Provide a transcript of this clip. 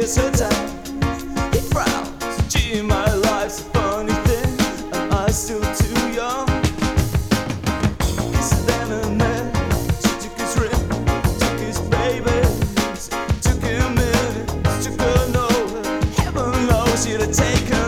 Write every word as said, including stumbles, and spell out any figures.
is her time. He frowns, gee, my life's a funny thing. Am I still too young? Kissed them and then she took his ring, took his babies, took him in, took her nowhere. Heaven knows she'd have taken